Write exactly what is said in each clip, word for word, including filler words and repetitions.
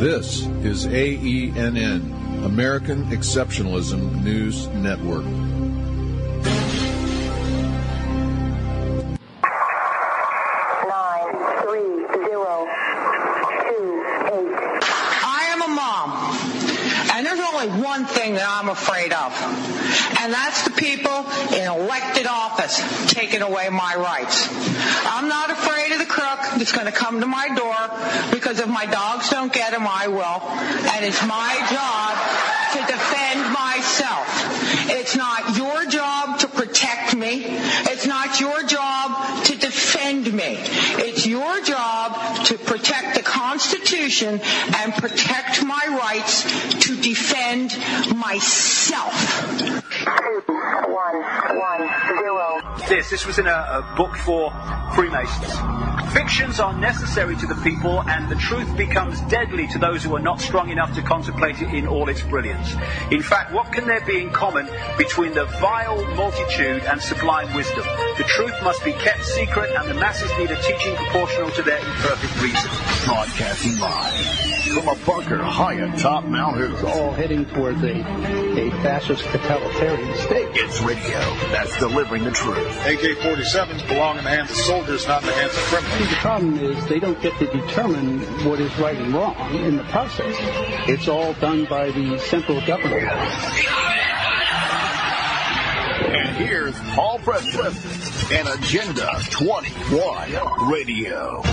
This is A E N N, American Exceptionalism News Network. Nine, three, zero, two, eight. I am a mom, and there's only one thing that I'm afraid of, and that's the people in elected office taking away my rights. I'm not afraid of the crook that's going to come to my door, because if my dogs don't get him, I will, and it's my job to defend myself. It's not your job to protect me. It's not your job to defend me. It's your job to protect the Constitution and protect my rights to defend myself. One, one, zero. This, this was in a, a book for Freemasons. Fictions are necessary to the people, and the truth becomes deadly to those who are not strong enough to contemplate it in all its brilliance. In fact, what can there be in common between the vile multitude and sublime wisdom? The truth must be kept secret, and the masses need a teaching proportional to their imperfect reason. Broadcasting live from a bunker high atop Mount Hood. All heading towards a, a fascist totalitarian state. It's radio that's delivering the truth. A K forty-sevens belong in the hands of soldiers, not in the hands of criminals. See, the problem is they don't get to determine what is right and wrong in the process. It's all done by the central government. And here's Paul Preston and Agenda twenty-one Radio.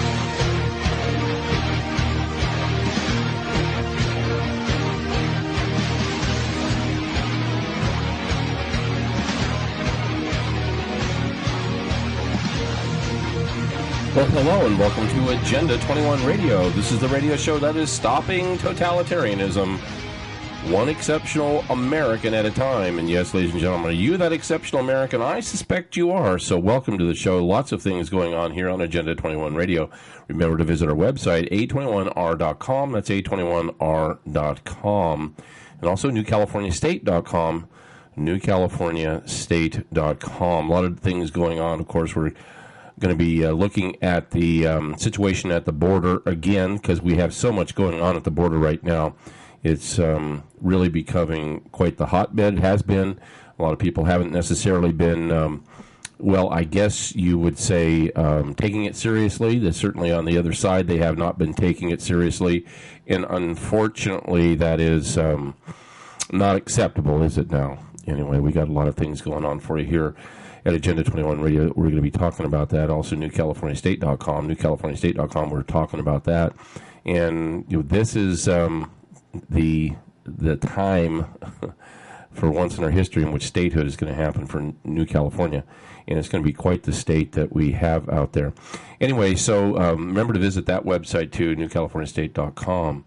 Well, hello and welcome to Agenda twenty-one Radio. This is the radio show that is stopping totalitarianism, one exceptional American at a time. And yes, ladies and gentlemen, are you that exceptional American? I suspect you are. So welcome to the show. Lots of things going on here on Agenda twenty-one Radio. Remember to visit our website, A twenty-one R dot com. That's A twenty-one R dot com. And also New California State dot com, New California State dot com. A lot of things going on. Of course, we're going to be uh, looking at the um, situation at the border again, because we have so much going on at the border right now. It's um, really becoming quite the hotbed. It has been. A lot of people haven't necessarily been, um, well, I guess you would say, um, taking it seriously. They're certainly on the other side, they have not been taking it seriously. And unfortunately, that is um, not acceptable, is it now? Anyway, we got a lot of things going on for you here at Agenda twenty-one Radio. We're going to be talking about that. Also, New California State dot com. New California State dot com, we're talking about that. And you know, this is um, the the time for once in our history in which statehood is going to happen for New California. And it's going to be quite the state that we have out there. Anyway, so um, remember to visit that website too, New California State dot com.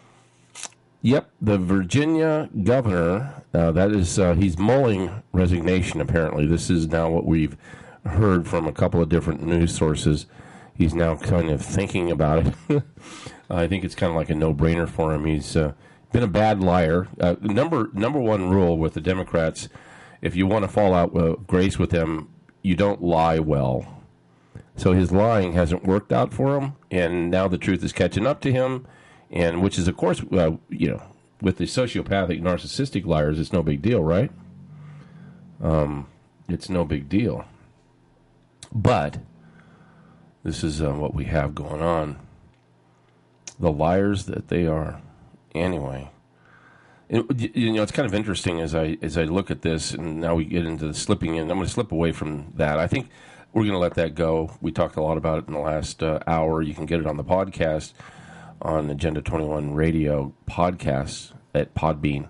Yep, the Virginia governor, uh, that is, uh, he's mulling resignation, apparently. This is now what we've heard from a couple of different news sources. He's now kind of thinking about it. I think it's kind of like a no-brainer for him. He's uh, been a bad liar. Uh, number number one rule with the Democrats, if you want to fall out with grace with them, you don't lie well. So his lying hasn't worked out for him, and now the truth is catching up to him. And which is, of course, uh, you know, with the sociopathic, narcissistic liars, it's no big deal, right? Um, it's no big deal. But this is uh, what we have going on. The liars that they are. Anyway, it, you know, it's kind of interesting as I as I look at this, and now we get into the slipping in. I'm going to slip away from that. I think we're going to let that go. We talked a lot about it in the last uh, hour. You can get it on the podcast, on Agenda twenty-one Radio podcasts at Podbean.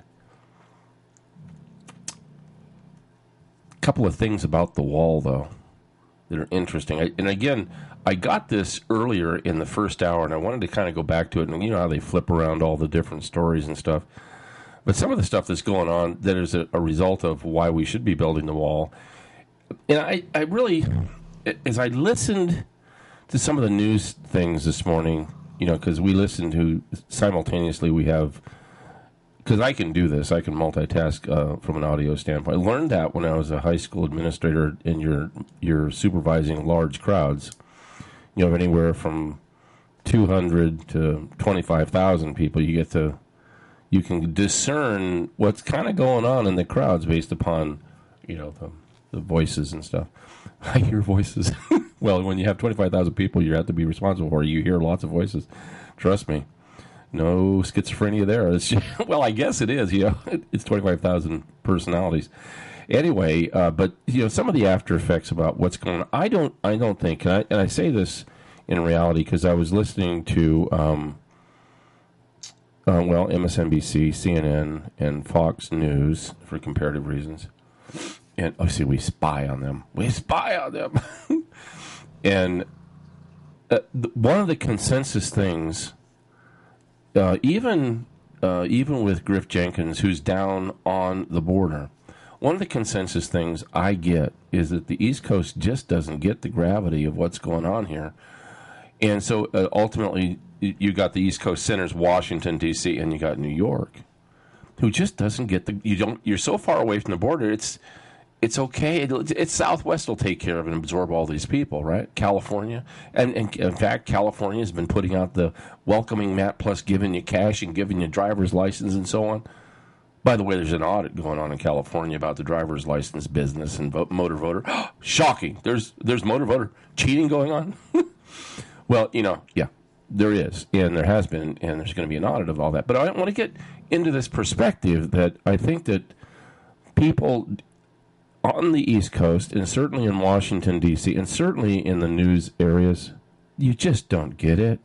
A couple of things about the wall, though, that are interesting. I, and again, I got this earlier in the first hour, and I wanted to kind of go back to it. And you know how they flip around all the different stories and stuff. But some of the stuff that's going on that is a, a result of why we should be building the wall. And I, I really, as I listened to some of the news things this morning, you know, because we listen to, simultaneously we have, because I can do this, I can multitask uh, from an audio standpoint. I learned that when I was a high school administrator and you're, you're supervising large crowds. You have anywhere from two hundred to twenty-five thousand people, you get to, you can discern what's kind of going on in the crowds based upon, you know, the, the voices and stuff. I hear voices. Well, when you have twenty-five thousand people you have to be responsible for, you hear lots of voices. Trust me. No schizophrenia there. It's just, well, I guess it is. You know, it's twenty-five thousand personalities. Anyway, uh, but you know, some of the after effects about what's going on. I don't. I don't think, and I, and I say this in reality because I was listening to, um, uh, well, M S N B C, C N N, and Fox News for comparative reasons. And oh, see, we spy on them. We spy on them. And uh, th- one of the consensus things. Uh, even uh, even with Griff Jenkins, who's down on the border, one of the consensus things I get is that the East Coast just doesn't get the gravity of what's going on here. And so uh, ultimately, you got the East Coast centers, Washington, D C, and you got New York, who just doesn't get the, you don't, you're so far away from the border, it's it's okay. It, it's Southwest will take care of and absorb all these people, right? California. And, and in fact, California has been putting out the welcoming mat plus giving you cash and giving you driver's license and so on. By the way, there's an audit going on in California about the driver's license business and vote, motor voter. Shocking. There's there's motor voter cheating going on. Well, you know, yeah, there is. And there has been. And there's going to be an audit of all that. But I want to get into this perspective that I think that people on the East Coast, and certainly in Washington, D C, and certainly in the news areas, you just don't get it.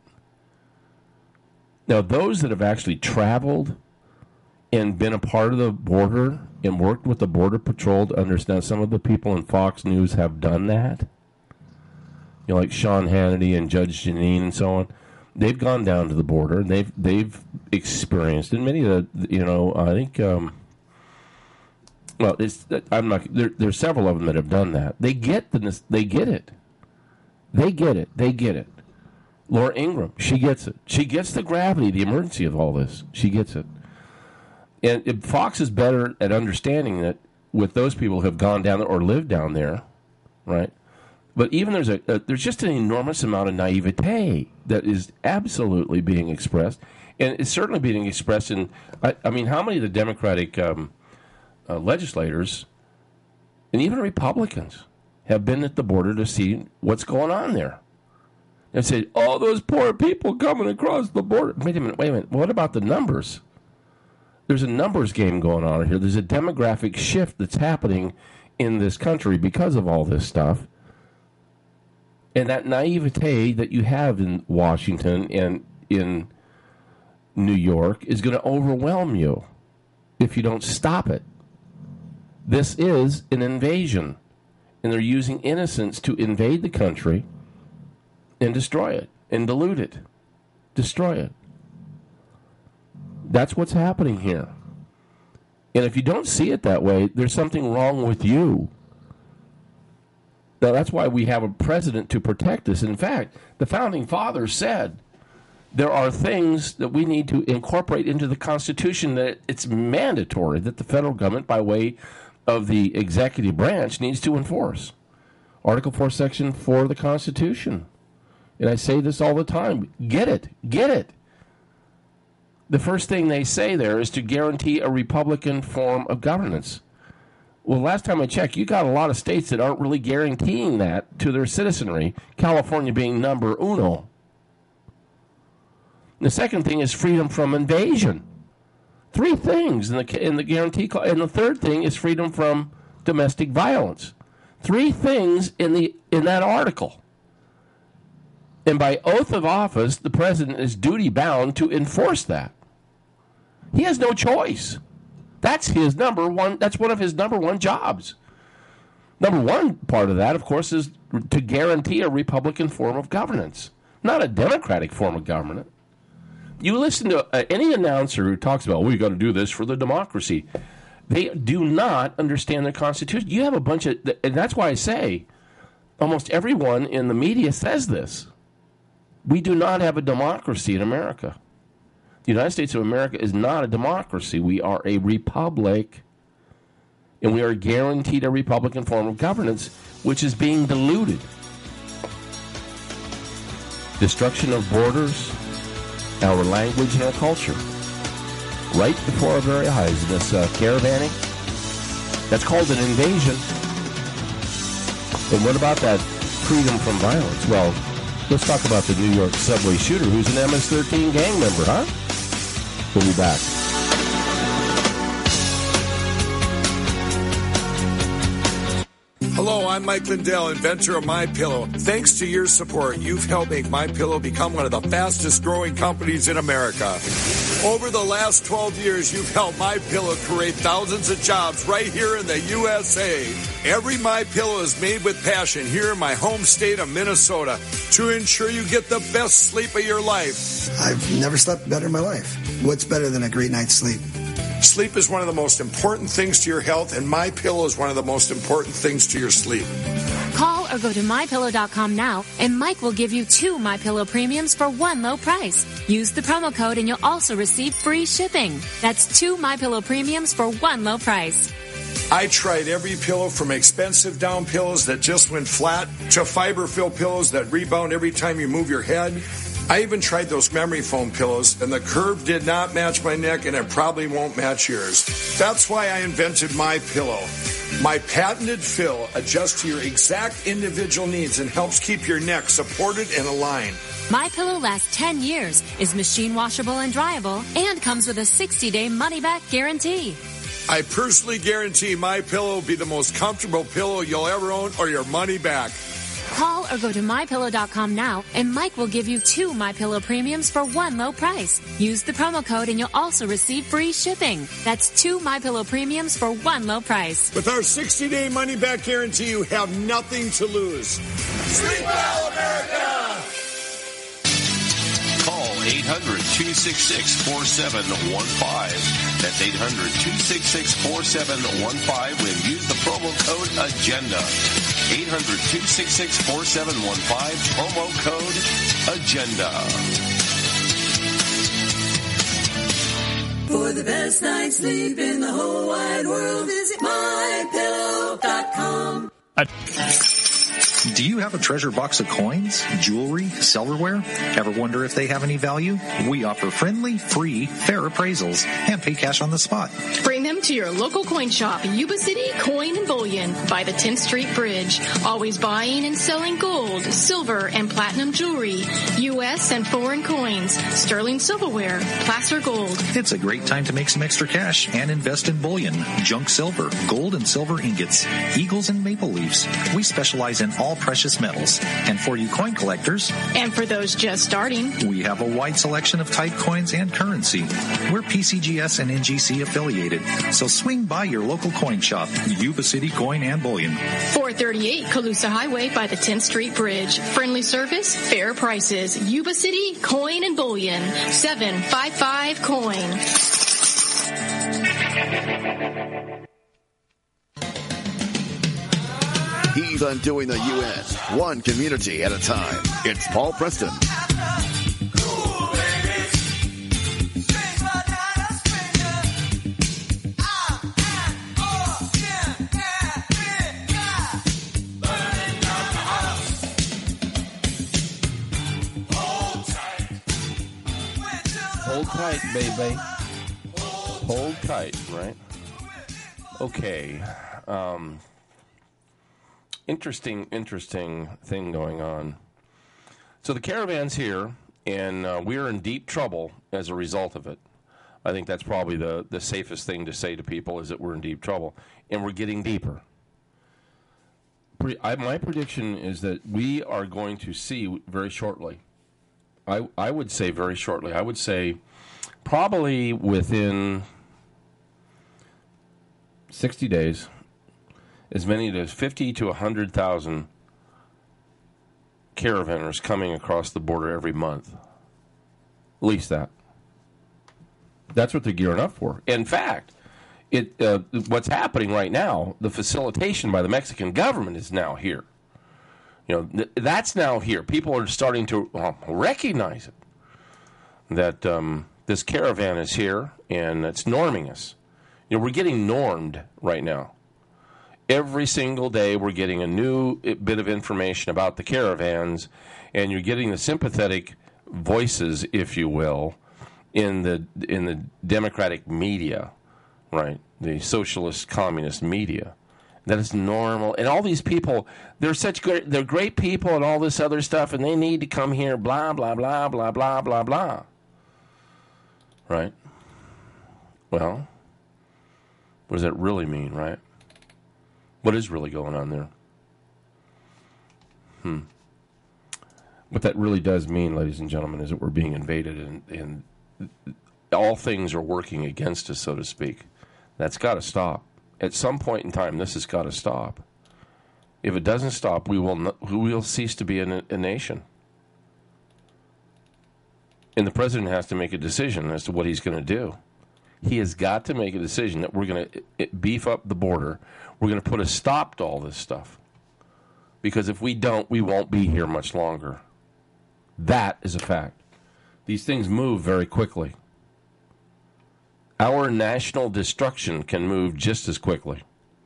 Now, those that have actually traveled and been a part of the border and worked with the Border Patrol to understand, some of the people in Fox News have done that. You know, like Sean Hannity and Judge Jeanine and so on. They've gone down to the border, and they've, they've experienced, and many of the, you know, I think... Um, Well, it's, I'm not. There, there's several of them that have done that. They get the. They get it. They get it. They get it. Laura Ingraham, she gets it. She gets the gravity, the emergency of all this. She gets it. And if Fox is better at understanding that with those people who have gone down there or lived down there, right? But even there's a, a there's just an enormous amount of naivete that is absolutely being expressed, and it's certainly being expressed in. I, I mean, how many of the Democratic um, Uh, legislators, and even Republicans, have been at the border to see what's going on there. And say, oh, those poor people coming across the border. Wait a minute, wait a minute. What about the numbers? There's a numbers game going on here. There's a demographic shift that's happening in this country because of all this stuff. And that naivete that you have in Washington and in New York is going to overwhelm you if you don't stop it. This is an invasion, and they're using innocents to invade the country and destroy it, and dilute it, destroy it. That's what's happening here. And if you don't see it that way, there's something wrong with you. Now, that's why we have a president to protect us. In fact, the Founding Fathers said there are things that we need to incorporate into the Constitution that it's mandatory that the federal government, by way of the executive branch, needs to enforce. Article four, Section four of the Constitution. And I say this all the time. Get it. Get it. The first thing they say there is to guarantee a Republican form of governance. Well, last time I checked, you got a lot of states that aren't really guaranteeing that to their citizenry, California being number uno. The second thing is freedom from invasion. Three things in the in the guarantee clause. And the third thing is freedom from domestic violence. Three things in the in that article. And by oath of office, the president is duty bound to enforce that. He has no choice. That's his number one. That's one of his number one jobs. Number one part of that, of course, is to guarantee a Republican form of governance, not a Democratic form of government. You listen to uh, any announcer who talks about, oh, we got to do this for the democracy. They do not understand the Constitution. You have a bunch of, and that's why I say, almost everyone in the media says this. We do not have a democracy in America. The United States of America is not a democracy. We are a republic, and we are guaranteed a Republican form of governance, which is being diluted. destruction of borders, our language, and our culture. Right before our very eyes, this uh, caravanning, that's called an invasion. And what about that freedom from violence? Well, let's talk about the New York subway shooter who's an M S thirteen gang member, huh? We'll be back. Hello, I'm Mike Lindell, inventor of MyPillow. Thanks to your support, you've helped make MyPillow become one of the fastest growing companies in America. Over the last twelve years, you've helped MyPillow create thousands of jobs right here in the U S A. Every MyPillow is made with passion here in my home state of Minnesota to ensure you get the best sleep of your life. I've never slept better in my life. What's better than a great night's sleep? Sleep is one of the most important things to your health, and MyPillow is one of the most important things to your sleep. Call or go to my pillow dot com now, and Mike will give you two MyPillow premiums for one low price. Use the promo code, and you'll also receive free shipping. That's two MyPillow premiums for one low price. I tried every pillow from expensive down pillows that just went flat to fiber-filled pillows that rebound every time you move your head. I even tried those memory foam pillows, and the curve did not match my neck, and it probably won't match yours. That's why I invented MyPillow. My patented fill adjusts to your exact individual needs and helps keep your neck supported and aligned. MyPillow lasts ten years, is machine washable and dryable, and comes with a sixty-day money-back guarantee. I personally guarantee MyPillow will be the most comfortable pillow you'll ever own or your money back. Call or go to my pillow dot com now, and Mike will give you two MyPillow premiums for one low price. Use the promo code, and you'll also receive free shipping. That's two MyPillow premiums for one low price. With our sixty-day money-back guarantee, you have nothing to lose. Sleep well, America! Call eight hundred, two six six, four seven one five. That's eight hundred, two six six, four seven one five and use the promo code AGENDA. eight hundred, two six six, four seven one five, promo code AGENDA. For the best night's sleep in the whole wide world, visit my pillow dot com. Do you have a treasure box of coins, jewelry, silverware? Ever wonder if they have any value? We offer friendly, free, fair appraisals and pay cash on the spot. Bring them to your local coin shop, Yuba City Coin and Bullion by the tenth Street Bridge. Always buying and selling gold, silver, and platinum jewelry, U S and foreign coins, sterling silverware, placer gold. It's a great time to make some extra cash and invest in bullion, junk silver, gold and silver ingots, eagles and maple leaves. We specialize in all precious metals. And for you coin collectors, and for those just starting, we have a wide selection of type coins and currency. We're P C G S and N G C affiliated, so swing by your local coin shop, Yuba City Coin and Bullion. four thirty-eight Colusa Highway by the tenth Street Bridge. Friendly service, fair prices. Yuba City Coin and Bullion. seven five five coin. He's undoing the U S, one community at a time. It's Paul Preston. Hold tight, baby. Hold tight, right? Okay. Um... Interesting, interesting thing going on. So the caravan's here, and uh, we're in deep trouble as a result of it. I think that's probably the, the safest thing to say to people is that we're in deep trouble, and we're getting deeper. Pre- I, my prediction is that we are going to see very shortly. I, I would say very shortly. I would say probably within sixty days, as many as fifty to one hundred thousand caravanners coming across the border every month. At least that. That's what they're gearing up for. In fact, it uh, what's happening right now, the facilitation by the Mexican government is now here. You know, th- that's now here. People are starting to well, recognize it, that um, this caravan is here, and it's norming us. You know, we're getting normed right now. Every single day we're getting a new bit of information about the caravans, and you're getting the sympathetic voices, if you will, in the in the Democratic media, right? The socialist, communist media. That is normal. And all these people, they're such great, they're great people and all this other stuff, and they need to come here, blah, blah, blah, blah, blah, blah, blah. Right? Well, what does that really mean, right? What is really going on there? Hmm. What that really does mean, ladies and gentlemen, is that we're being invaded, and, and all things are working against us, so to speak. That's got to stop. At some point in time, this has got to stop. If it doesn't stop, we will not, we will cease to be a, a nation. And the president has to make a decision as to what he's going to do. He has got to make a decision that we're going to beef up the border. We're going to put a stop to all this stuff. Because if we don't, we won't be here much longer. That is a fact. These things move very quickly. Our national destruction can move just as quickly.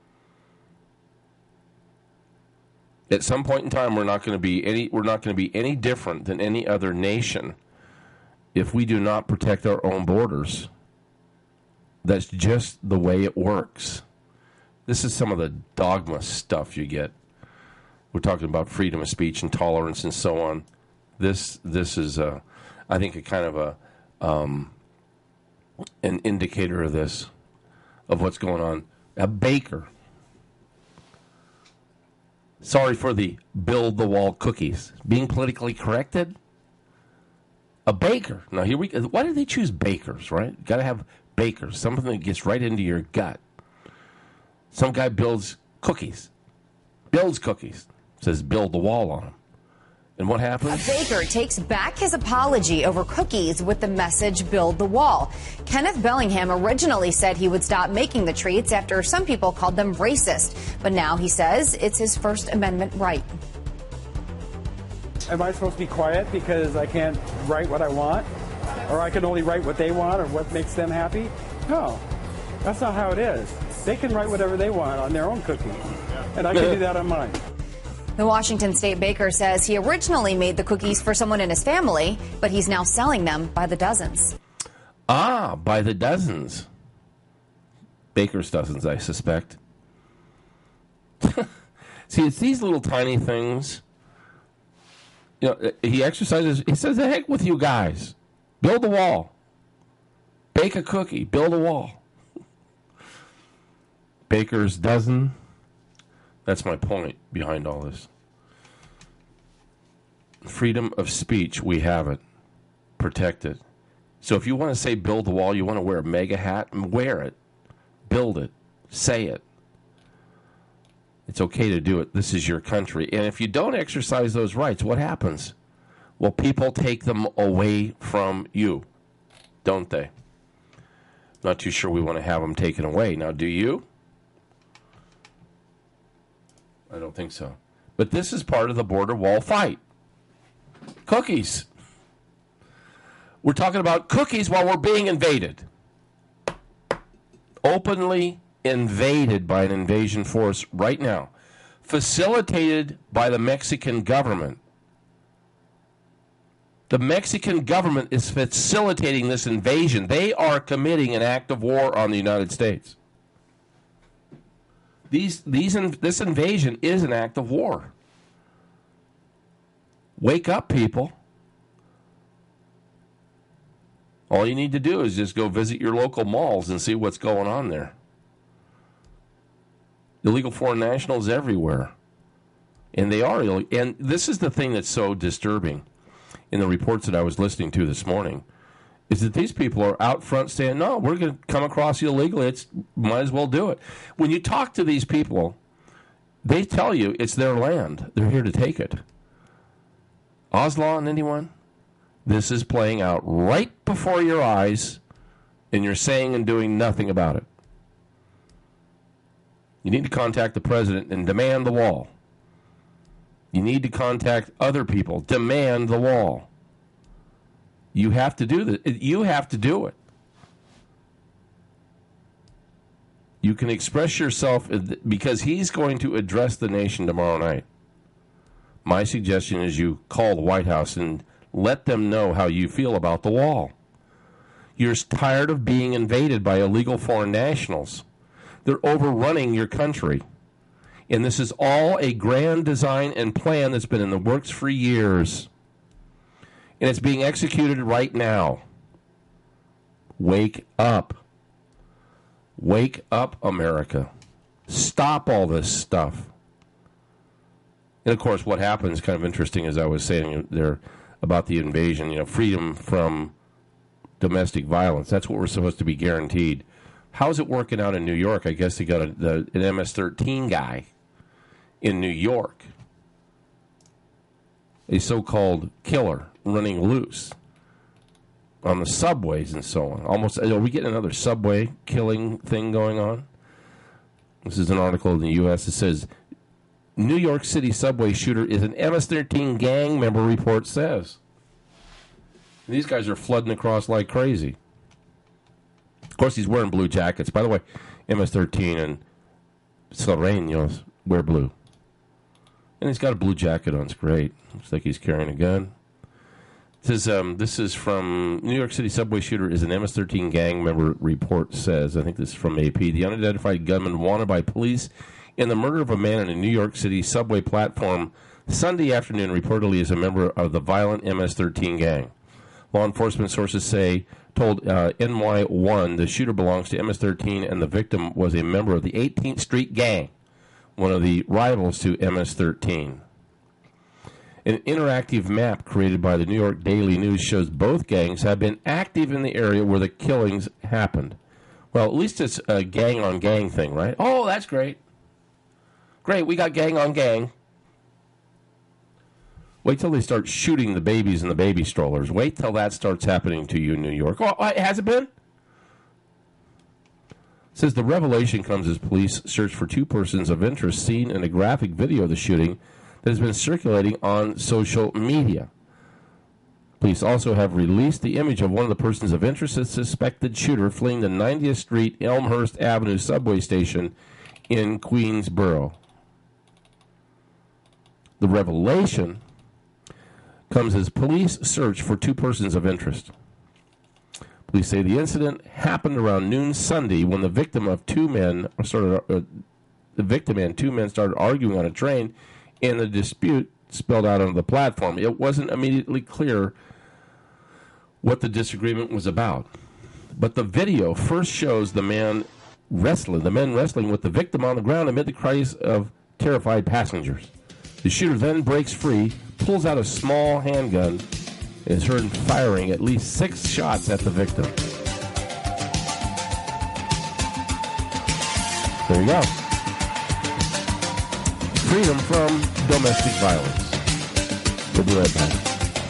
At some point in time, we're not going to be any we're not going to be any different than any other nation if we do not protect our own borders. That's just the way it works. This is some of the dogma stuff you get. We're talking about freedom of speech and tolerance and so on. This this is, uh, I think, a kind of a um, an indicator of this, of what's going on. A baker. Sorry for the build the wall cookies. Being politically corrected. A baker. Now here we. Why did they choose bakers? Right? Got to have bakers. Something that gets right into your gut. Some guy builds cookies. Builds cookies. Says build the wall on them. And what happens? A baker takes back his apology over cookies with the message build the wall. Kenneth Bellingham originally said he would stop making the treats after some people called them racist. But now he says it's his First Amendment right. Am I supposed to be quiet because I can't write what I want? Or I can only write what they want or what makes them happy? No, that's not how it is. They can write whatever they want on their own cookie. And I can do that on mine. The Washington State baker says he originally made the cookies for someone in his family, but he's now selling them by the dozens. Ah, by the dozens. Baker's dozens, I suspect. See, it's these little tiny things. You know, he exercises, he says, the heck with you guys. Build a wall. Bake a cookie. Build a wall. Baker's dozen. That's my point behind all this. Freedom of speech, we have it. Protect it. So if you want to say build the wall, you want to wear a mega hat, wear it. Build it. Say it. It's okay to do it. This is your country. And if you don't exercise those rights, what happens? Well, people take them away from you, don't they? Not too sure we want to have them taken away. Now, do you? I don't think so. But this is part of the border wall fight. Cookies. We're talking about cookies while we're being invaded. Openly invaded by an invasion force right now. Facilitated by the Mexican government. The Mexican government is facilitating this invasion. They are committing an act of war on the United States. These, these, this invasion is an act of war. Wake up, people. All you need to do is just go visit your local malls and see what's going on there. Illegal foreign nationals everywhere. And they are illegal. And this is the thing that's so disturbing in the reports that I was listening to this morning, is that these people are out front saying, no, we're going to come across illegally. It's might as well do it. When you talk to these people, they tell you it's their land. They're here to take it. Oslon, anyone? This is playing out right before your eyes, and you're saying and doing nothing about it. You need to contact the president and demand the wall. You need to contact other people. Demand the wall. You have to do this. You have to do it. You you can express yourself because he's going to address the nation tomorrow night. My suggestion is you call the White House and let them know how you feel about the wall. You're tired of being invaded by illegal foreign nationals. They're overrunning your country. And this is all a grand design and plan that's been in the works for years. And it's being executed right now. Wake up. Wake up, America. Stop all this stuff. And, of course, what happens, kind of interesting, as I was saying there about the invasion, you know, freedom from domestic violence. That's what we're supposed to be guaranteed. How's it working out in New York? I guess they got a, the, an M S thirteen guy in New York, a so-called killer running loose on the subways and so on. Almost, are we getting another subway killing thing going on? This is an article in the U S that says, New York City subway shooter is an M S thirteen gang member, report says. And these guys are flooding across like crazy. Of course, he's wearing blue jackets. By the way, M S thirteen and Serranos wear blue. And he's got a blue jacket on. It's great. Looks like he's carrying a gun. It says, um, this is from New York City subway shooter is an M S thirteen gang member, report says. I think this is from A P. The unidentified gunman wanted by police in the murder of a man in a New York City subway platform Sunday afternoon reportedly is a member of the violent M S thirteen gang. Law enforcement sources say, told uh, N Y one the shooter belongs to M S thirteen and the victim was a member of the eighteenth Street Gang, one of the rivals to M S thirteen. An interactive map created by the New York Daily News shows both gangs have been active in the area where the killings happened. Well, at least it's a gang-on-gang thing, right? Oh, that's great. Great, we got gang-on-gang. Wait till they start shooting the babies in the baby strollers. Wait till that starts happening to you in New York. Oh, has it been? It says the revelation comes as police search for two persons of interest seen in a graphic video of the shooting that has been circulating on social media. Police also have released the image of one of the persons of interest, a suspected shooter fleeing the ninetieth Street Elmhurst Avenue subway station in Queensboro. The revelation comes as police search for two persons of interest. Police say the incident happened around noon Sunday when the victim of two men started. Uh, the victim and two men started arguing on a train, and the dispute spilled out onto the platform. It wasn't immediately clear what the disagreement was about, but the video first shows the man wrestling, the men wrestling with the victim on the ground amid the cries of terrified passengers. The shooter then breaks free, pulls out a small handgun, and is heard firing at least six shots at the victim. There you go. Freedom from domestic violence. We'll be right back.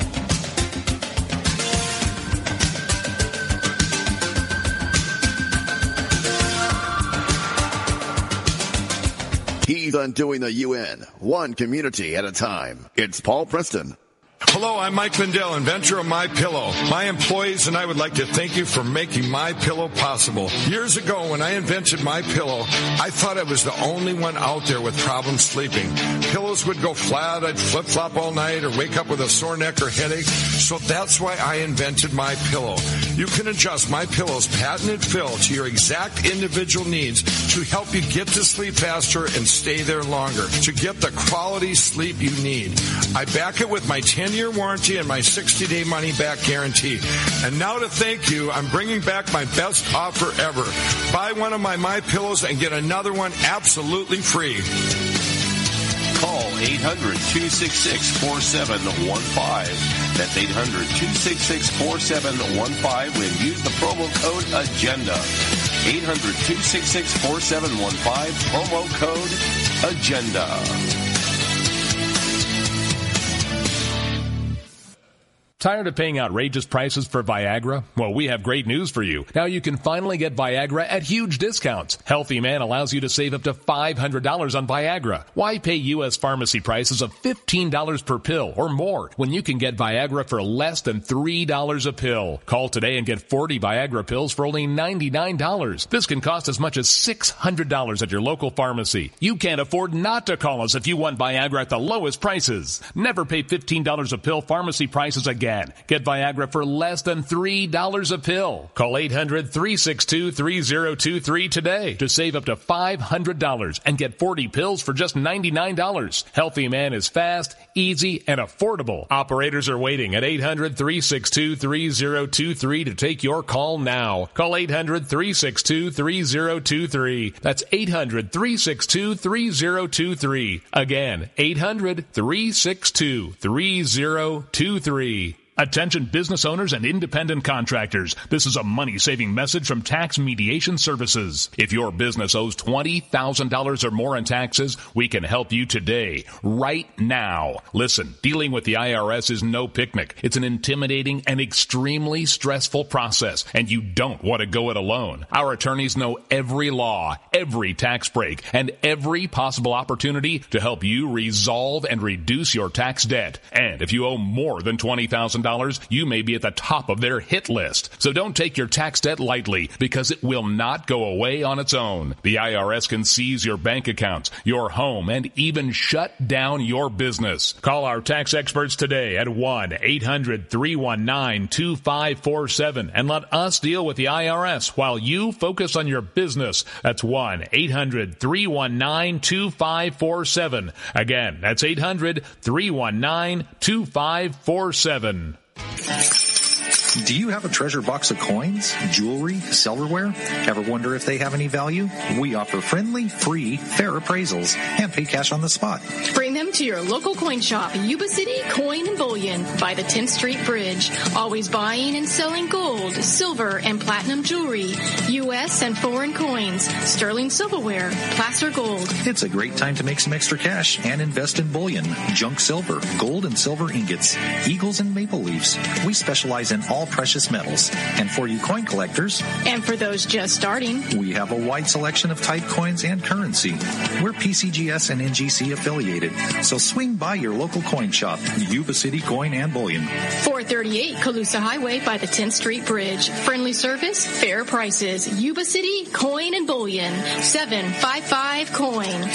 He's undoing the U N, one community at a time. It's Paul Preston. Hello, I'm Mike Lindell, inventor of MyPillow. My employees and I would like to thank you for making MyPillow possible. Years ago, when I invented MyPillow, I thought I was the only one out there with problems sleeping. Pillows would go flat, I'd flip-flop all night, or wake up with a sore neck or headache. So that's why I invented MyPillow. You can adjust MyPillow's patented fill to your exact individual needs to help you get to sleep faster and stay there longer, to get the quality sleep you need. I back it with my ten-year warranty and my sixty-day money-back guarantee. And now to thank you, I'm bringing back my best offer ever. Buy one of my MyPillows and get another one absolutely free. Call eight hundred, two six six, four seven one five. That's eight hundred, two six six, four seven one five when use the promo code AGENDA. eight hundred, two six six, four seven one five, promo code AGENDA. Tired of paying outrageous prices for Viagra? Well, we have great news for you. Now you can finally get Viagra at huge discounts. Healthy Man allows you to save up to five hundred dollars on Viagra. Why pay U S pharmacy prices of fifteen dollars per pill or more when you can get Viagra for less than three dollars a pill? Call today and get forty Viagra pills for only ninety-nine dollars. This can cost as much as six hundred dollars at your local pharmacy. You can't afford not to call us if you want Viagra at the lowest prices. Never pay fifteen dollars a pill pharmacy prices again. Get Viagra for less than three dollars a pill. Call eight hundred, three six two, three zero two three today to save up to five hundred dollars and get forty pills for just ninety-nine dollars. Healthy Man is fast, easy, and affordable. Operators are waiting at eight hundred, three six two, three zero two three to take your call now. Call eight hundred, three six two, three zero two three. That's eight hundred, three six two, three zero two three. Again, eight hundred, three six two, three zero two three. Attention business owners and independent contractors. This is a money-saving message from Tax Mediation Services. If your business owes twenty thousand dollars or more in taxes, we can help you today, right now. Listen, dealing with the I R S is no picnic. It's an intimidating and extremely stressful process, and you don't want to go it alone. Our attorneys know every law, every tax break, and every possible opportunity to help you resolve and reduce your tax debt. And if you owe more than twenty thousand dollars, you may be at the top of their hit list. So don't take your tax debt lightly, because it will not go away on its own. The I R S can seize your bank accounts, your home, and even shut down your business. Call our tax experts today at one eight hundred, three one nine, two five four seven and let us deal with the I R S while you focus on your business. That's one eight hundred, three one nine, two five four seven. Again, that's eight hundred, three one nine, two five four seven. Do you have a treasure box of coins, jewelry, silverware? Ever wonder if they have any value? We offer friendly, free, fair appraisals and pay cash on the spot. Bring them to your local coin shop, Yuba City Coin and Bullion by the tenth Street Bridge. Always buying and selling gold, silver, and platinum jewelry, U S and foreign coins, sterling silverware, placer gold. It's a great time to make some extra cash and invest in bullion, junk silver, gold and silver ingots, eagles and maple leaves. We specialize in all precious metals. And for you coin collectors, and for those just starting, we have a wide selection of type coins and currency. We're P C G S and N G C affiliated, so swing by your local coin shop, Yuba City Coin and Bullion. four thirty-eight Colusa Highway by the tenth Street Bridge. Friendly service, fair prices. Yuba City Coin and Bullion. seven five five coin.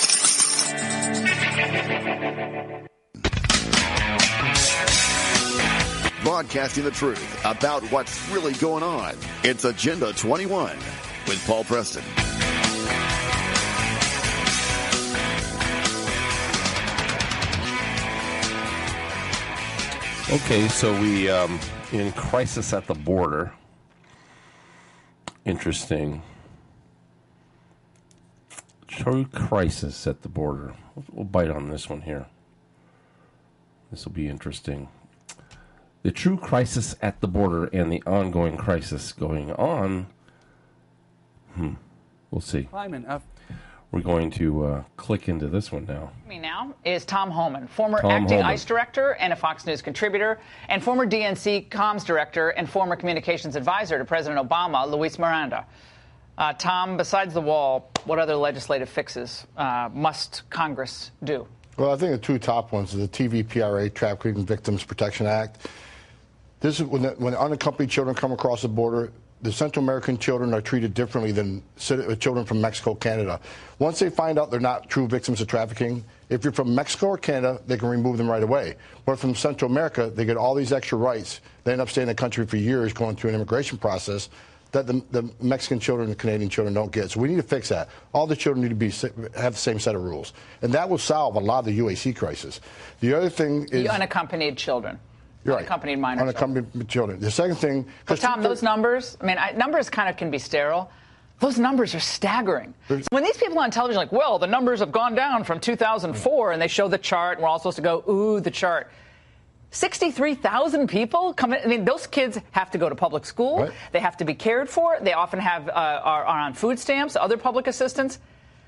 Broadcasting the truth about what's really going on. It's Agenda twenty-one with Paul Preston. Okay, so we, um, in crisis at the border. Interesting. True crisis at the border. We'll bite on this one here. This will be interesting. The true crisis at the border and the ongoing crisis going on. Hmm. We'll see. Climbing up. We're going to uh, click into this one now. Me now is Tom Homan, former Tom acting Homan. ICE director and a Fox News contributor, and former D N C comms director and former communications advisor to President Obama, Luis Miranda. Uh, Tom, besides the wall, what other legislative fixes uh, must Congress do? Well, I think the two top ones are the T V P R A, Trafficking Victims Protection Act. This is when, the, when unaccompanied children come across the border. The Central American children are treated differently than children from Mexico, Canada. Once they find out they're not true victims of trafficking, if you're from Mexico or Canada, they can remove them right away. But from Central America, they get all these extra rights. They end up staying in the country for years, going through an immigration process that the, the Mexican children and Canadian children don't get. So we need to fix that. All the children need to be have the same set of rules. And that will solve a lot of the U A C crisis. The other thing is... The unaccompanied children. You're right. Unaccompanied minors. Unaccompanied children. The second thing... But Tom, those numbers, I mean, I, numbers kind of can be sterile. Those numbers are staggering. When these people on television are like, well, the numbers have gone down from two thousand four, and they show the chart, and we're all supposed to go, ooh, the chart. sixty-three thousand people come in. I mean, those kids have to go to public school. Right. They have to be cared for. They often have uh, are, are on food stamps, other public assistance.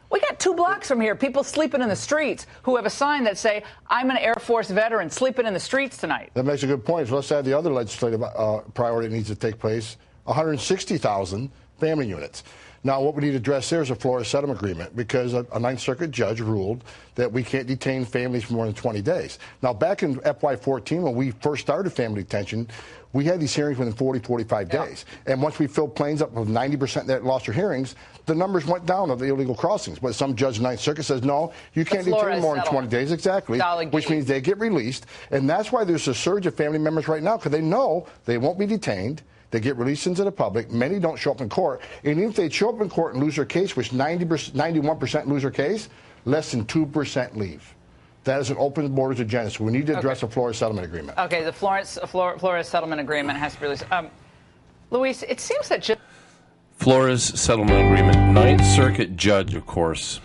We got two blocks from here, people sleeping in the streets who have a sign that say, I'm an Air Force veteran sleeping in the streets tonight. That makes a good point. So let's add the other legislative uh, priority that needs to take place, one hundred sixty thousand family units. Now, what we need to address there is a Flores settlement agreement, because a, a Ninth Circuit judge ruled that we can't detain families for more than twenty days. Now, back in F Y fourteen, when we first started family detention, we had these hearings within forty, forty-five yeah. days. And once we filled planes up with ninety percent that lost their hearings, the numbers went down of the illegal crossings. But some judge in the Ninth Circuit says, no, you can't detain more than twenty days. Exactly. Which means they get released. And that's why there's a surge of family members right now, because they know they won't be detained. They get released into the public. Many don't show up in court. And even if they show up in court and lose their case, which ninety percent, ninety-one percent lose their case, less than two percent leave. That is an open borders agenda. So we need to address okay. the Flores settlement agreement. Okay, the Flores, Flores settlement agreement has to be released. Um, Luis, it seems that just... Flores settlement agreement. Ninth Circuit judge, of course,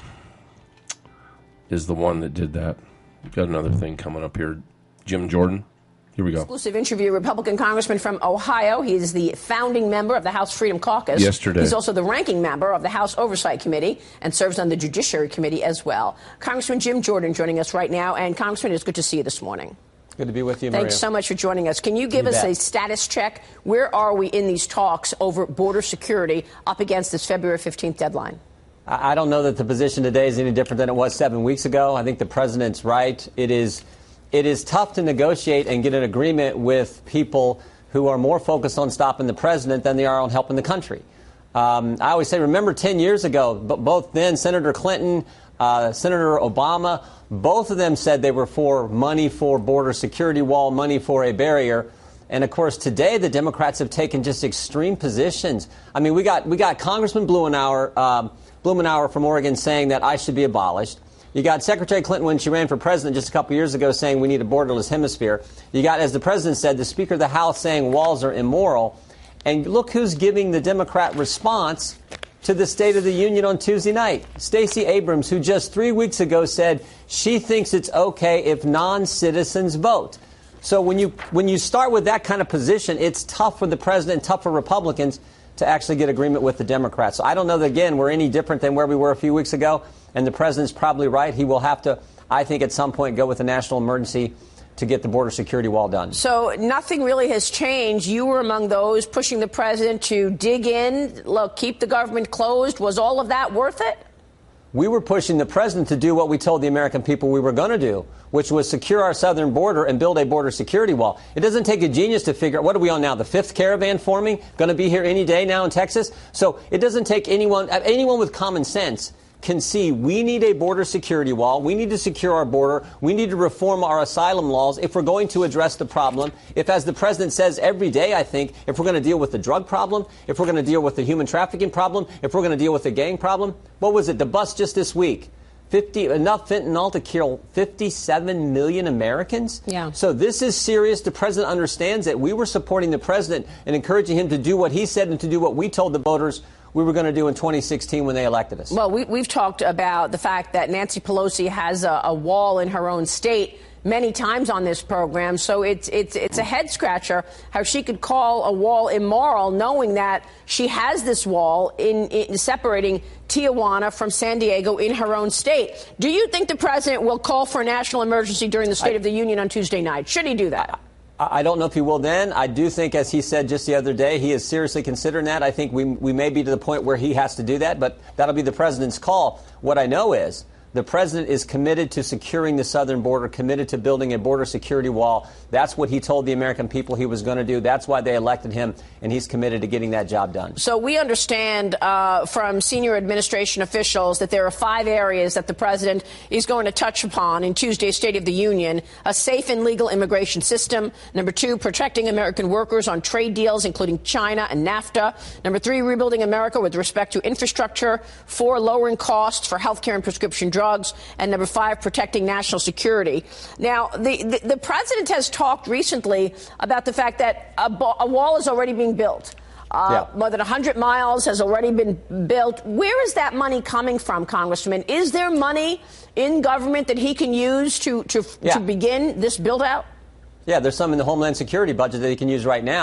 is the one that did that. We've got another thing coming up here. Jim Jordan. Here we go. Exclusive interview, Republican congressman from Ohio. He is the founding member of the House Freedom Caucus. Yesterday. He's also the ranking member of the House Oversight Committee and serves on the Judiciary Committee as well. Congressman Jim Jordan joining us right now. And, Congressman, it's good to see you this morning. Good to be with you, Maria. Thanks so much for joining us. Can you give you us bet. a status check? Where are we in these talks over border security up against this February fifteenth deadline? I don't know that the position today is any different than it was seven weeks ago. I think the president's right. It is... It is tough to negotiate and get an agreement with people who are more focused on stopping the president than they are on helping the country. Um, I always say, remember ten years ago, but both then Senator Clinton, uh, Senator Obama, both of them said they were for money for border security wall, money for a barrier. And, of course, today the Democrats have taken just extreme positions. I mean, we got we got Congressman Blumenauer, uh, Blumenauer from Oregon saying that ICE should be abolished. You got Secretary Clinton, when she ran for president just a couple years ago, saying we need a borderless hemisphere. You got, as the president said, the Speaker of the House saying walls are immoral. And look who's giving the Democrat response to the State of the Union on Tuesday night. Stacey Abrams, who just three weeks ago said she thinks it's okay if non-citizens vote. So when you when you start with that kind of position, it's tough for the president, tough for Republicans to actually get agreement with the Democrats. So I don't know that, again, we're any different than where we were a few weeks ago. And the president's probably right. He will have to, I think, at some point go with a national emergency to get the border security wall done. So nothing really has changed. You were among those pushing the president to dig in, look, keep the government closed. Was all of that worth it? We were pushing the president to do what we told the American people we were going to do, which was secure our southern border and build a border security wall. It doesn't take a genius to figure out, what are we on now, the fifth caravan forming, going to be here any day now in Texas? So it doesn't take anyone, anyone with common sense can see we need a border security wall. We need to secure our border. We need to reform our asylum laws if we're going to address the problem. If, as the president says every day, I think, if we're going to deal with the drug problem, if we're going to deal with the human trafficking problem, if we're going to deal with the gang problem. What was it? The bust just this week. fifty enough fentanyl to kill fifty-seven million Americans. Yeah. So this is serious. The president understands that. We were supporting the president and encouraging him to do what he said and to do what we told the voters we were going to do in twenty sixteen when they elected us. Well, we, we've talked about the fact that Nancy Pelosi has a, a wall in her own state many times on this program. So it's it's it's a head scratcher how she could call a wall immoral, knowing that she has this wall in, in separating Tijuana from San Diego in her own state. Do you think the president will call for a national emergency during the State I, of the Union on Tuesday night? Should he do that? I don't know if he will then. I do think, as he said just the other day, he is seriously considering that. I think we we may be to the point where he has to do that, but that'll be the president's call. What I know is the president is committed to securing the southern border, committed to building a border security wall. That's what he told the American people he was going to do. That's why they elected him, and he's committed to getting that job done. So we understand uh, from senior administration officials that there are five areas that the president is going to touch upon in Tuesday's State of the Union: a safe and legal immigration system. Number two, protecting American workers on trade deals, including China and NAFTA. Number three, rebuilding America with respect to infrastructure. Four, lowering costs for health care and prescription drugs. drugs, and number five, protecting national security. Now, the, the, the president has talked recently about the fact that a, a wall is already being built. Uh, yeah. More than one hundred miles has already been built. Where is that money coming from, Congressman? Is there money in government that he can use to, to, yeah. to begin this build-out? Yeah, there's some in the Homeland Security budget that he can use right now.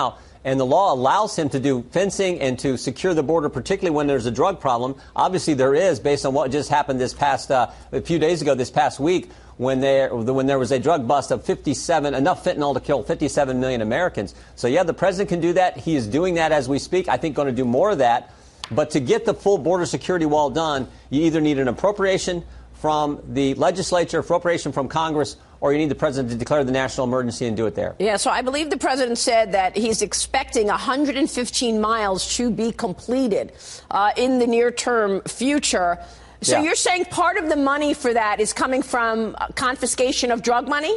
and the law allows him to do fencing and to secure the border, particularly when there's a drug problem. Obviously, there is, based on what just happened this past uh, a few days ago, this past week, when there when there was a drug bust of fifty-seven, enough fentanyl to kill fifty-seven million Americans. So, yeah, the president can do that. He is doing that as we speak. I think going to do more of that. But to get the full border security wall done, you either need an appropriation from the legislature, appropriation from Congress, or you need the president to declare the national emergency and do it there. Yeah, so I believe the president said that he's expecting one hundred fifteen miles to be completed uh, in the near-term future. So Yeah. you're saying part of the money for that is coming from uh, confiscation of drug money?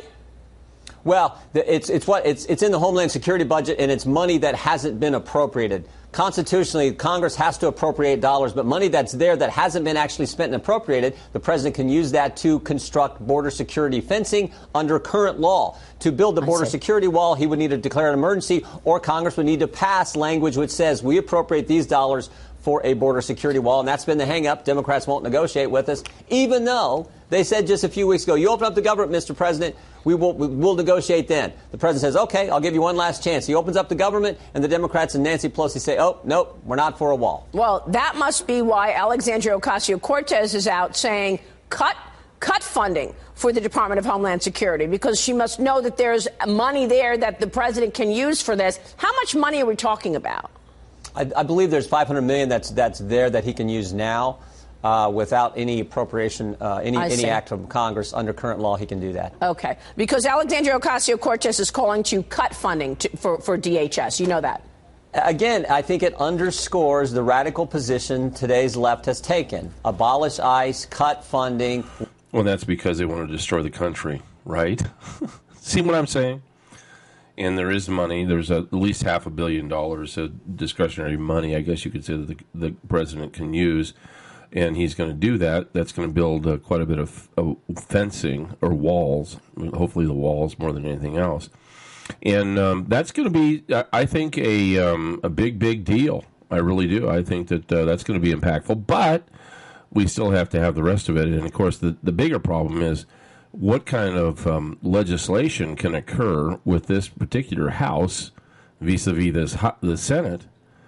Well, the- it's it's what it's it's in the Homeland Security budget, and it's money that hasn't been appropriated. Constitutionally, Congress has to appropriate dollars, but money that's there that hasn't been actually spent and appropriated, the president can use that to construct border security fencing under current law. To build the border security wall, he would need to declare an emergency, or Congress would need to pass language which says we appropriate these dollars for a border security wall, and that's been the hang-up. Democrats won't negotiate with us, even though they said just a few weeks ago, you open up the government, Mister President, we will we will negotiate then. The president says, okay, I'll give you one last chance. He opens up the government, and the Democrats and Nancy Pelosi say, oh, nope, we're not for a wall. Well, that must be why Alexandria Ocasio-Cortez is out saying cut cut funding for the Department of Homeland Security, because she must know that there's money there that the president can use for this. How much money are we talking about? I, I believe there's five hundred million dollars that's that's there that he can use now uh, without any appropriation, uh, any I any see. act from Congress. Under current law, he can do that. Okay, because Alexandria Ocasio-Cortez is calling to cut funding to, for, for D H S. You know that. Again, I think it underscores the radical position today's left has taken. Abolish ICE, cut funding. Well, that's because they want to destroy the country, right? See what I'm saying? And there is money. There's at least half a billion dollars of discretionary money, I guess you could say, that the, the president can use. And he's going to do that. That's going to build uh, quite a bit of uh, fencing or walls, hopefully the walls more than anything else. And um, that's going to be, I think, a, um, a big, big deal. I really do. I think that uh, that's going to be impactful. But we still have to have the rest of it. And, of course, the, the bigger problem is, what kind of um, legislation can occur with this particular House vis-a-vis this the Senate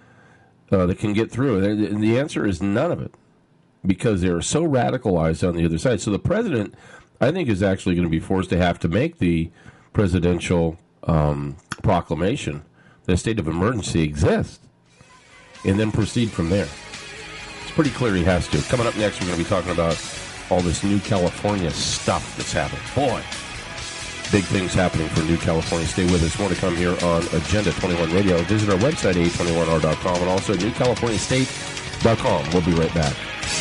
uh, that can get through? And the answer is none of it, because they are so radicalized on the other side. So the president, I think, is actually going to be forced to have to make the presidential um, proclamation that a state of emergency exists, and then proceed from there. It's pretty clear he has to. Coming up next, we're going to be talking about all this new California stuff that's happening. Boy, big things happening for New California. Stay with us. More to come here on Agenda twenty-one Radio. Visit our website, A twenty-one R dot com, and also new california state dot com. We'll be right back.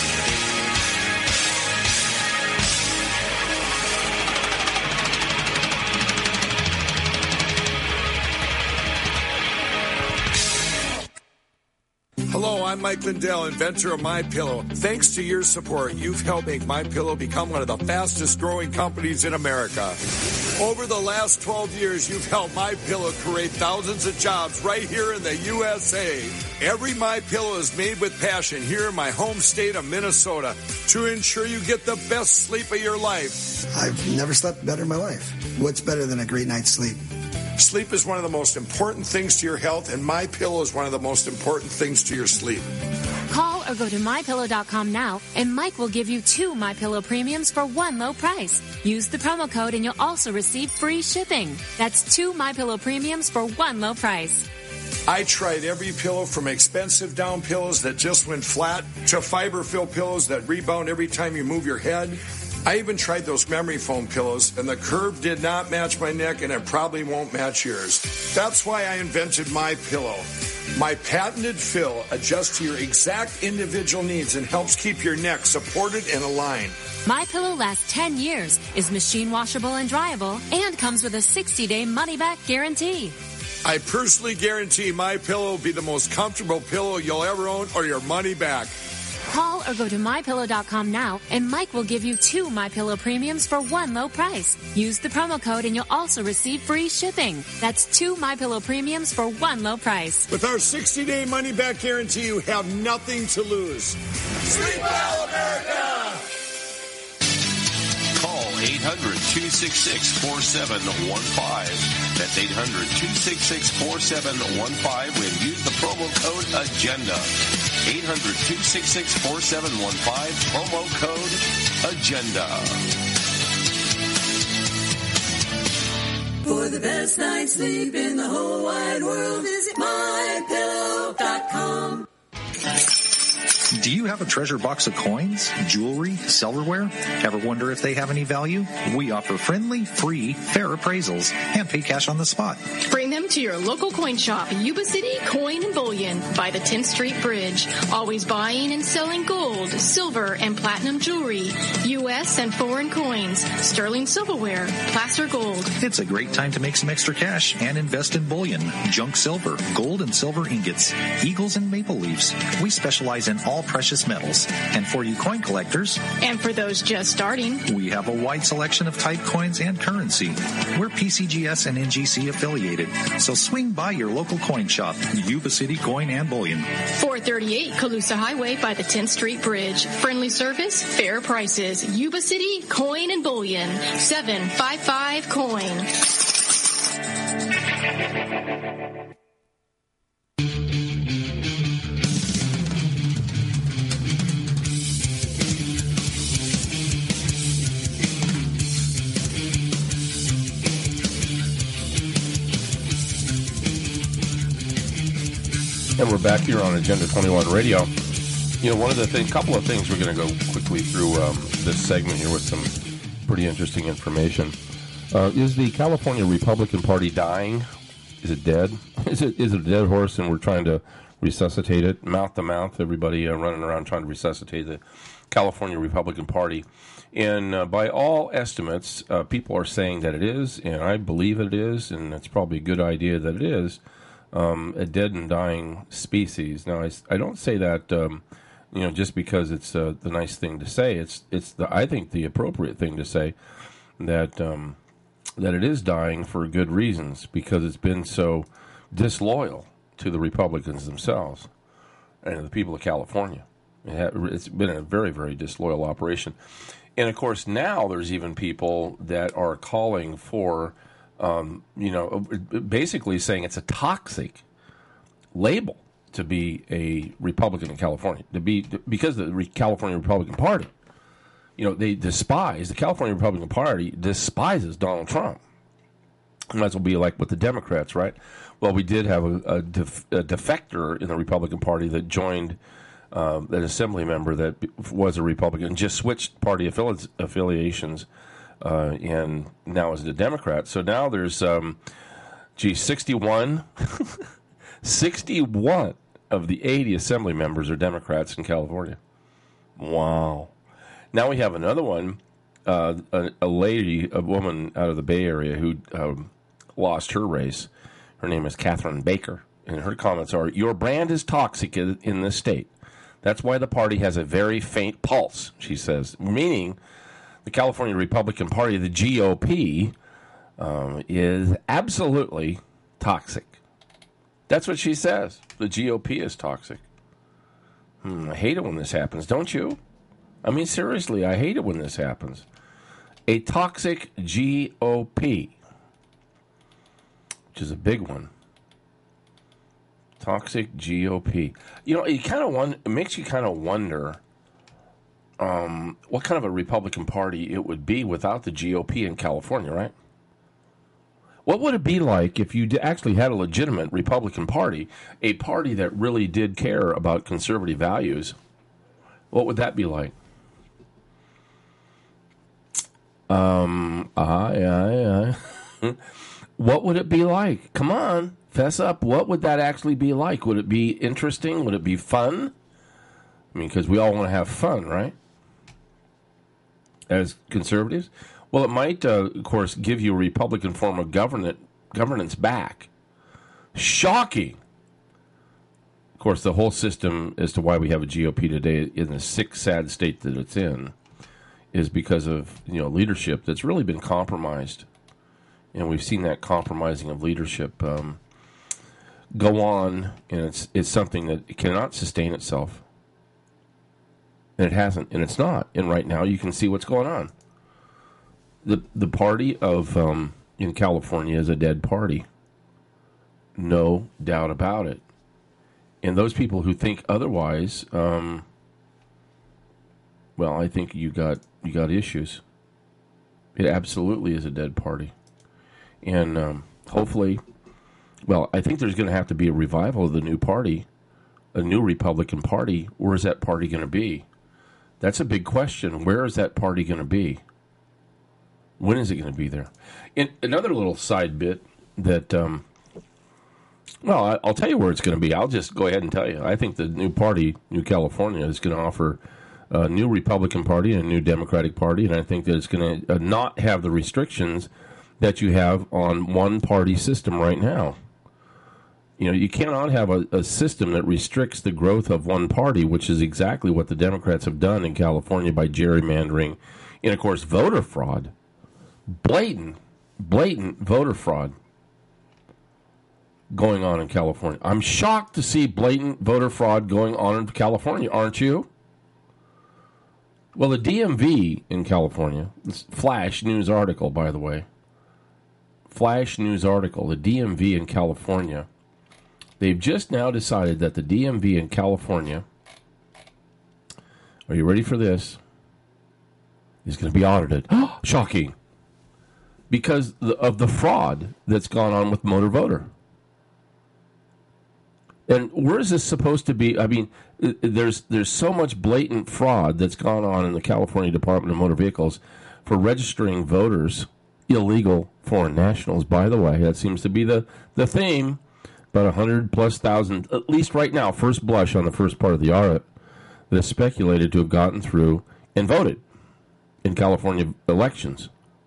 Hello, I'm Mike Lindell, inventor of MyPillow. Thanks to your support, you've helped make MyPillow become one of the fastest growing companies in America. Over the last twelve years, you've helped MyPillow create thousands of jobs right here in the U S A. Every MyPillow is made with passion here in my home state of Minnesota to ensure you get the best sleep of your life. I've never slept better in my life. What's better than a great night's sleep? Sleep is one of the most important things to your health, and MyPillow is one of the most important things to your sleep. Call or go to my pillow dot com now, and Mike will give you two MyPillow premiums for one low price. Use the promo code, and you'll also receive free shipping. That's two MyPillow premiums for one low price. I tried every pillow, from expensive down pillows that just went flat to fiber-filled pillows that rebound every time you move your head. I even tried those memory foam pillows, and the curve did not match my neck, and it probably won't match yours. That's why I invented MyPillow. My patented fill adjusts to your exact individual needs and helps keep your neck supported and aligned. MyPillow lasts ten years, is machine washable and dryable, and comes with a sixty-day money-back guarantee. I personally guarantee MyPillow will be the most comfortable pillow you'll ever own, or your money back. Call or go to my pillow dot com now, and Mike will give you two MyPillow premiums for one low price. Use the promo code, and you'll also receive free shipping. That's two MyPillow premiums for one low price. With our sixty-day money-back guarantee, you have nothing to lose. Sleep well, America! Call eight hundred, two six six, four seven one five. That's eight hundred, two six six, four seven one five. And use the promo code AGENDA. eight hundred, two six six, four seven one five. Promo code AGENDA. For the best night's sleep in the whole wide world, visit my pillow dot com. Do you have a treasure box of coins, jewelry, silverware? Ever wonder if they have any value? We offer friendly, free, fair appraisals and pay cash on the spot. Bring them to your local coin shop, Yuba City Coin and Bullion by the tenth Street Bridge. Always buying and selling gold, silver, and platinum jewelry, U S and foreign coins, sterling silverware, placer gold. It's a great time to make some extra cash and invest in bullion, junk silver, gold and silver ingots, eagles and maple leaves. We specialize in all precious metals. And for you coin collectors, and for those just starting, we have a wide selection of type coins and currency. We're P C G S and N G C affiliated, so swing by your local coin shop, Yuba City Coin and Bullion. four thirty-eight Calusa Highway by the tenth Street Bridge. Friendly service, fair prices. Yuba City Coin and Bullion. seven five five coin. And we're back here on Agenda twenty-one Radio. You know, one of the things, couple of things we're going to go quickly through um, this segment here with some pretty interesting information. Uh, is the California Republican Party dying? Is it dead? Is it is it a dead horse and we're trying to resuscitate it? Mouth to mouth, everybody uh, running around trying to resuscitate the California Republican Party. And uh, by all estimates, uh, people are saying that it is, and I believe it is, and it's probably a good idea that it is. Um, a dead and dying species. Now, I, I don't say that, um, you know, just because it's uh, the nice thing to say. It's it's the I think the appropriate thing to say that um, that it is dying for good reasons because it's been so disloyal to the Republicans themselves and the people of California. It ha- it's been a very very disloyal operation, and of course now there's even people that are calling for. Um, you know, basically saying it's a toxic label to be a Republican in California, to be because the Re- California Republican Party, you know, they despise the California Republican Party despises Donald Trump. And that's will be like with the Democrats, right? Well, we did have a, a, def- a defector in the Republican Party that joined uh, an assembly member that was a Republican and just switched party affili- affiliations. Uh, and now is a Democrat. So now there's, um, gee, sixty-one, sixty-one of the eighty assembly members are Democrats in California. Wow. Now we have another one, uh, a, a lady, a woman out of the Bay Area who um, lost her race. Her name is Catherine Baker. And her comments are, your brand is toxic in, in this state. That's why the party has a very faint pulse, she says, meaning the California Republican Party, the G O P, um, is absolutely toxic. That's what she says. The G O P is toxic. Hmm, I hate it when this happens, don't you? I mean, seriously, I hate it when this happens. A toxic G O P, which is a big one. Toxic G O P. You know, it kind of won- it makes you kind of wonder Um, what kind of a Republican Party it would be without the G O P in California, right? What would it be like if you actually had a legitimate Republican Party, a party that really did care about conservative values? What would that be like? Um, I, I, I. What would it be like? Come on, fess up. What would that actually be like? Would it be interesting? Would it be fun? I mean, because we all want to have fun, right? As conservatives? Well, it might, uh, of course, give you a Republican form of governance, governance back. Shocking! Of course, the whole system as to why we have a G O P today in the sick, sad state that it's in is because of, you know, leadership that's really been compromised. And we've seen that compromising of leadership um, go on, and it's it's something that it cannot sustain itself. And it hasn't, and it's not. And right now you can see what's going on. the the party of um, in California is a dead party. No doubt about it. And those people who think otherwise, um, well, I think you got you got issues. It absolutely is a dead party, and um, hopefully, well, I think there's going to have to be a revival of the new party, a new Republican Party. Where is that party going to be? That's a big question. Where is that party going to be? When is it going to be there? And another little side bit that, um, well, I, I'll tell you where it's going to be. I'll just go ahead and tell you. I think the new party, New California, is going to offer a new Republican Party and a new Democratic Party, and I think that it's going to uh, not have the restrictions that you have on one-party system right now. You know, you cannot have a, a system that restricts the growth of one party, which is exactly what the Democrats have done in California by gerrymandering and, of course, voter fraud. Blatant, blatant voter fraud going on in California. I'm shocked to see blatant voter fraud going on in California, aren't you? Well, the D M V in California, this Flash News article, by the way, Flash News article, the D M V in California, they've just now decided that the D M V in California, are you ready for this, is going to be audited. Shocking. Because of the fraud that's gone on with motor voter. And where is this supposed to be? I mean, there's there's so much blatant fraud that's gone on in the California Department of Motor Vehicles for registering voters, illegal foreign nationals, by the way. That seems to be the, the theme. About one hundred plus thousand, at least right now, first blush on the first part of the audit, that is speculated to have gotten through and voted in California elections.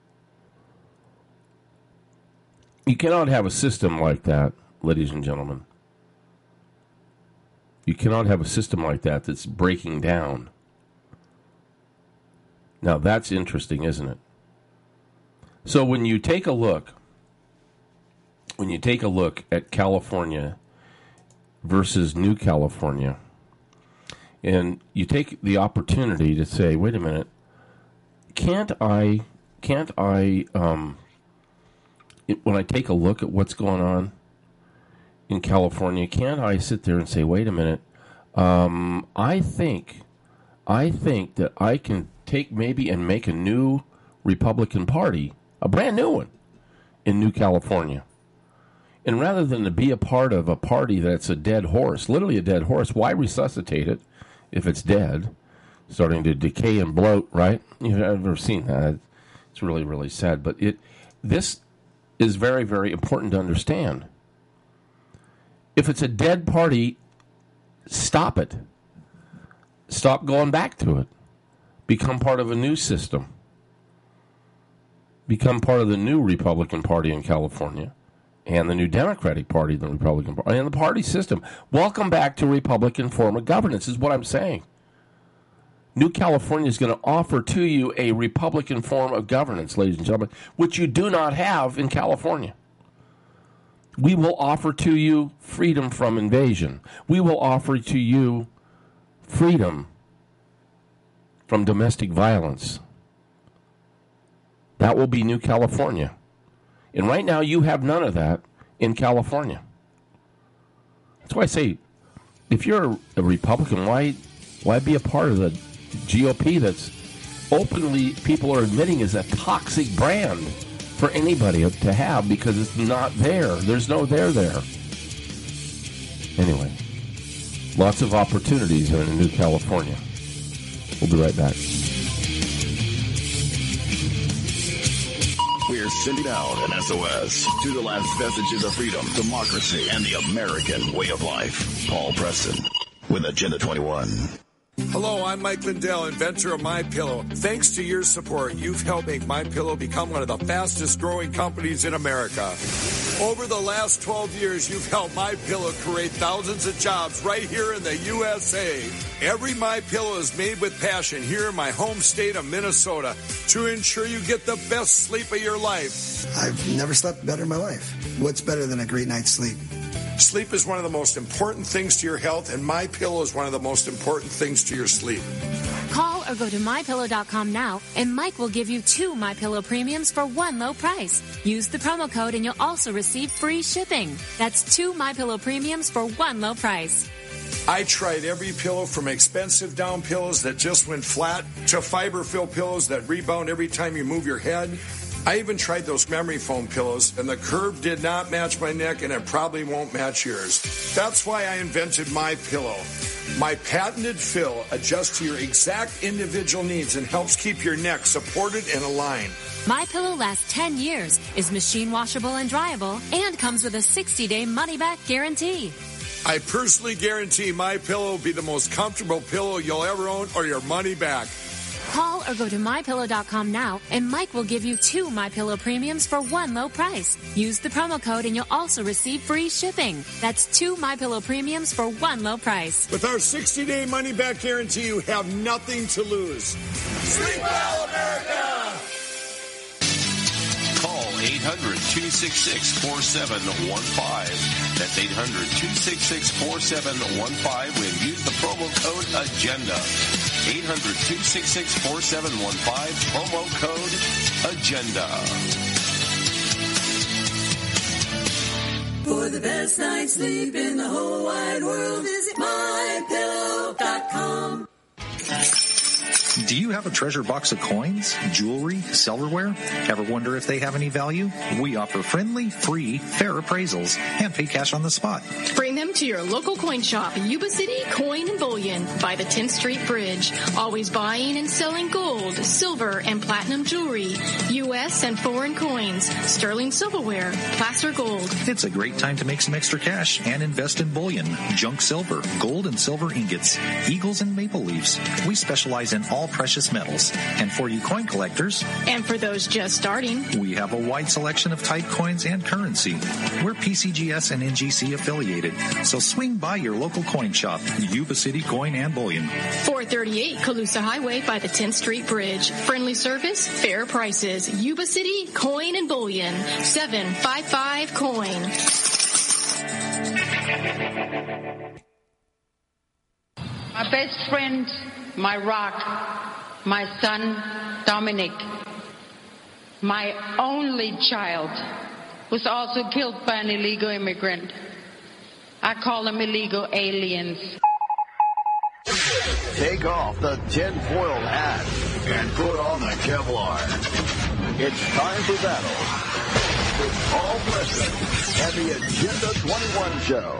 You cannot have a system like that, ladies and gentlemen. You cannot have a system like that that's breaking down. Now, that's interesting, isn't it? So when you take a look, when you take a look at California versus New California, and you take the opportunity to say, wait a minute, can't I, can't I, um, it, when I take a look at what's going on in California, can't I sit there and say, wait a minute, um, I think, I think that I can take maybe and make a new Republican Party, a brand new one, in New California. And rather than to be a part of a party that's a dead horse, literally a dead horse, why resuscitate it if it's dead, starting to decay and bloat, right? You've ever seen that. It's really, really sad. But it, this is very, very important to understand. If it's a dead party, stop it. Stop going back to it. Become part of a new system. Become part of the new Republican Party in California and the new Democratic Party, the Republican Party, and the party system. Welcome back to Republican form of governance, is what I'm saying. New California is going to offer to you a Republican form of governance, ladies and gentlemen, which you do not have in California. We will offer to you freedom from invasion. We will offer to you freedom from domestic violence. That will be New California. And right now, you have none of that in California. That's why I say, if you're a Republican, why, why be a part of the G O P that's openly, people are admitting is a toxic brand for anybody to have because it's not there. There's no there there. Anyway, lots of opportunities in New California. We'll be right back. We're sending out an S O S to the last vestiges of freedom, democracy, and the American way of life. Paul Preston with Agenda twenty-one. Hello, I'm Mike Lindell, inventor of MyPillow. Thanks to your support, you've helped make MyPillow become one of the fastest growing companies in America. Over the last twelve years, you've helped MyPillow create thousands of jobs right here in the U S A. Every MyPillow is made with passion here in my home state of Minnesota to ensure you get the best sleep of your life. I've never slept better in my life. What's better than a great night's sleep? Sleep is one of the most important things to your health, and MyPillow is one of the most important things to your sleep. Call or go to my pillow dot com now, and Mike will give you two MyPillow premiums for one low price. Use the promo code and you'll also receive free shipping. That's two MyPillow premiums for one low price. I tried every pillow from expensive down pillows that just went flat to fiber-filled pillows that rebound every time you move your head. I even tried those memory foam pillows, and the curve did not match my neck, and it probably won't match yours. That's why I invented My Pillow. My patented fill adjusts to your exact individual needs and helps keep your neck supported and aligned. MyPillow lasts ten years, is machine washable and dryable, and comes with a sixty-day money-back guarantee. I personally guarantee My Pillow will be the most comfortable pillow you'll ever own or your money back. Call or go to my pillow dot com now, and Mike will give you two MyPillow premiums for one low price. Use the promo code and you'll also receive free shipping. That's two MyPillow premiums for one low price. With our sixty-day money-back guarantee, you have nothing to lose. Sleep well, America! Call eight hundred, two six six, four seven one five. That's eight hundred, two six six, four seven one five when use the promo code AGENDA. eight hundred, two six six, four seven one five, promo code AGENDA. For the best night's sleep in the whole wide world, visit my pillow dot com. Do you have a treasure box of coins, jewelry, silverware? Ever wonder if they have any value? We offer friendly, free, fair appraisals and pay cash on the spot. Bring them to your local coin shop, Yuba City Coin and Bullion by the tenth Street Bridge. Always buying and selling gold, silver, and platinum jewelry, U S and foreign coins, sterling silverware, placer gold. It's a great time to make some extra cash and invest in bullion, junk silver, gold and silver ingots, eagles and maple leaves. We specialize in all precious metals. And for you coin collectors, and for those just starting, we have a wide selection of type coins and currency. We're P C G S and N G C affiliated, so swing by your local coin shop, Yuba City Coin and Bullion. four thirty-eight Colusa Highway by the tenth Street Bridge. Friendly service, fair prices. Yuba City Coin and Bullion. seven five five coin. My best friend, my rock, my son, Dominic, my only child, was also killed by an illegal immigrant. I call them illegal aliens. Take off the tinfoil hat and put on the Kevlar. It's time for battle with Paul Preston and the Agenda twenty-one Show.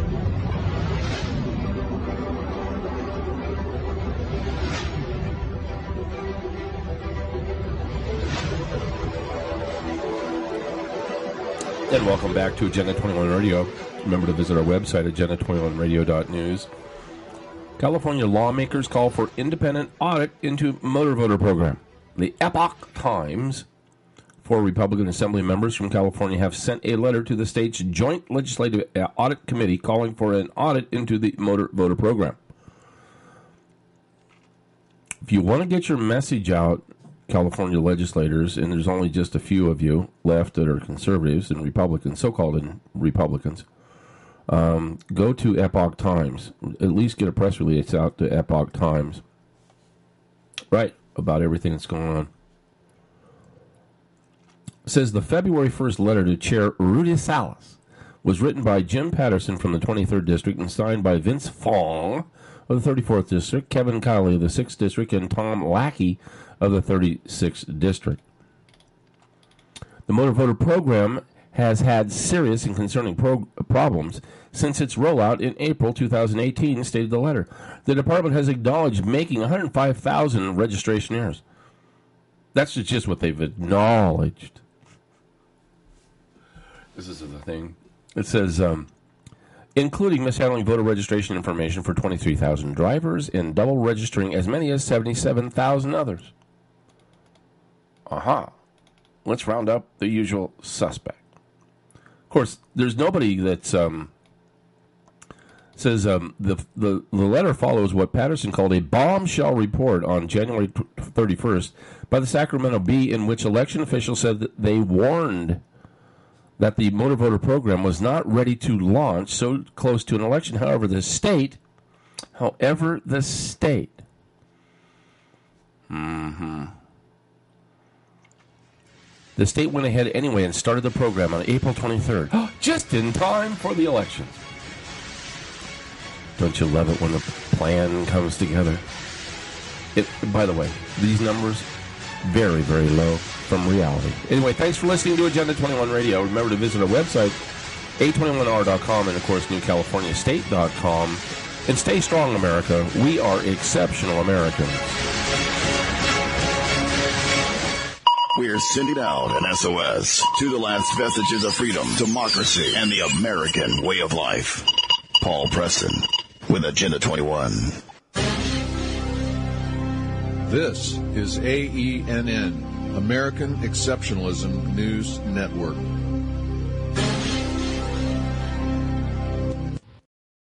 And welcome back to Agenda twenty-one Radio. Remember to visit our website, agenda twenty-one radio dot news. California lawmakers call for independent audit into motor voter program. The Epoch Times, four Republican Assembly members from California have sent a letter to the state's Joint Legislative Audit Committee calling for an audit into the motor voter program. If you want to get your message out, California legislators, and there's only just a few of you left that are conservatives and Republicans, so-called Republicans, um, go to Epoch Times. At least get a press release out to Epoch Times. Right, about everything that's going on. It says the February first letter to Chair Rudy Salas was written by Jim Patterson from the twenty-third District and signed by Vince Fong of the thirty-fourth District, Kevin Kiley of the sixth District, and Tom Lackey of the thirty-sixth District. The motor voter program has had serious and concerning pro- problems since its rollout in April twenty eighteen, stated the letter. The department has acknowledged making one hundred five thousand registration errors. That's just what they've acknowledged. This is the thing. It says, um, including mishandling voter registration information for twenty-three thousand drivers and double registering as many as seventy-seven thousand others. Aha. Let's round up the usual suspect. Of course, there's nobody that's um, says um, the, the the letter follows what Patterson called a bombshell report on January thirty-first by the Sacramento Bee, in which election officials said that they warned that the motor voter program was not ready to launch so close to an election. However, the state, however, the state Mm-hmm. The state went ahead anyway and started the program on April twenty-third, just in time for the elections. Don't you love it when the plan comes together? It, by the way, these numbers, very, very low from reality. Anyway, thanks for listening to Agenda twenty-one Radio. Remember to visit our website, A twenty-one R dot com, and, of course, New California State dot com. And stay strong, America. We are exceptional Americans. We're sending out an S O S to the last vestiges of freedom, democracy, and the American way of life. Paul Preston with Agenda twenty-one. This is A E N N, American Exceptionalism News Network.